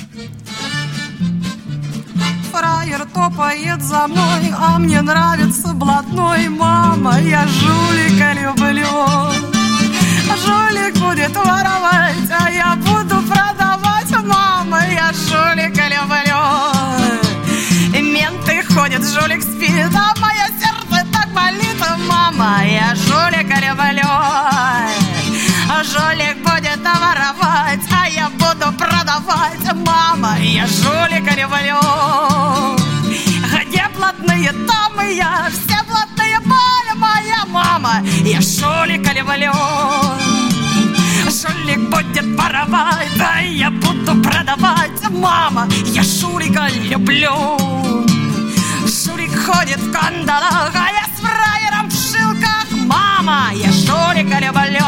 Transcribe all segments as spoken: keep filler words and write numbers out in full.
Фраер топает за мной, а мне нравится блатной. Мама, я жулика люблю. Жулик будет воровать, а я буду продавать. Мама, я жулика люблю. Менты ходят, жулик спит, а мое сердце так болит. Мама, я жулика люблю. Жулик будет воровать, а я буду продавать. Мама, я жулика люблю. Где блатные, там и я. Все блатные, боль моя. Мама, я жулика люблю. Жулик будет воровать, а я буду продавать. Мама, я жулика люблю. Жулик ходит в кандалах, а я с фраером в шилках. Мама, я жулика люблю.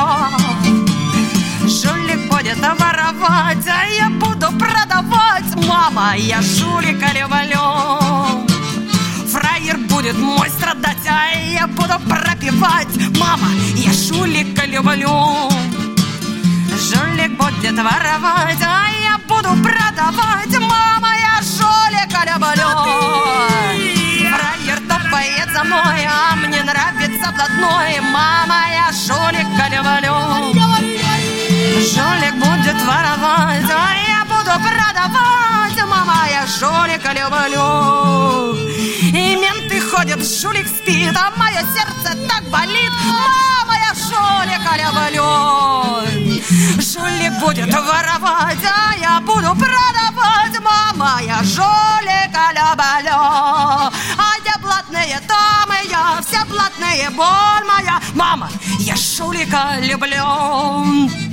Жулик будет воровать, а я буду продавать. Мама, я жулика люблю. Фраер будет мой страдать, а я буду пропивать. Мама, я жулика люблю. Жулик будет воровать, а я буду продавать. Мама, я жулика люблю. Фраер топает за мной, а мне нравится блатной. Мама, я жулика люблю. Жулик будет воровать, а я буду продавать. Мама, я жулика люблю. И менты ходят, жулик спит, а мое сердце так болит. Мама, я жулика люблю. Жулик будет воровать, а я буду продавать. Мама, я жулика люблю. А где блатные, там и я. Все блатные, боль моя. Мама, я жулика люблю.